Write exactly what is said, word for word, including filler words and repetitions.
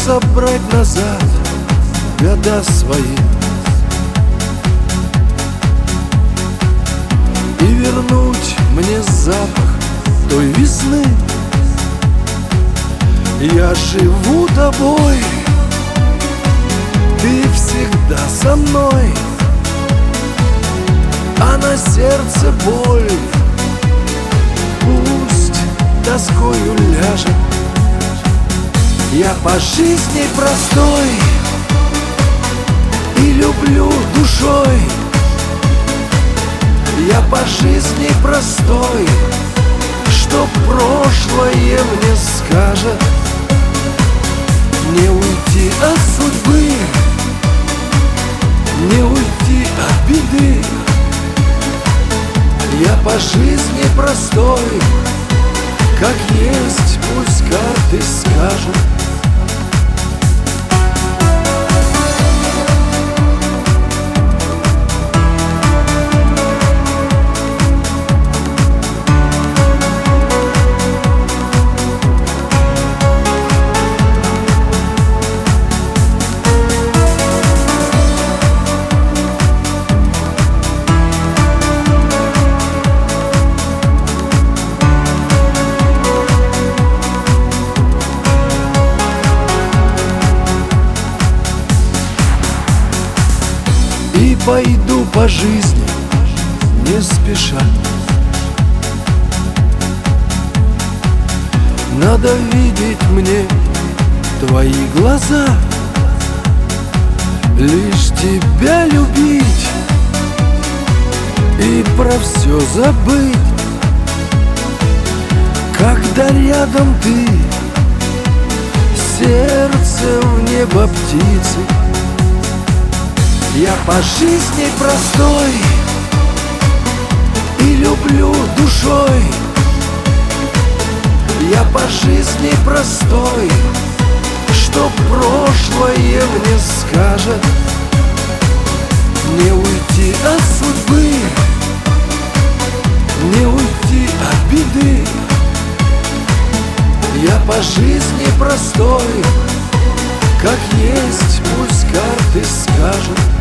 собрать назад года свои и вернуть мне запах той весны. Я живу тобой, ты всегда со мной, а на сердце боль пусть тоскою ляжет. Я по жизни простой и люблю душой. Я по жизни простой, что прошлое мне скажет. Не уйти от судьбы, не уйти от беды. Я по жизни простой, как есть, пусть карты скажут. И пойду по жизни не спеша. Надо видеть мне твои глаза, лишь тебя любить и про все забыть. Когда рядом ты, сердце в небо птицы. Я по жизни простой и люблю душой. Я по жизни простой, что прошлое мне скажет. Не уйти от судьбы, не уйти от беды. Я по жизни простой, как есть, пусть карты скажут.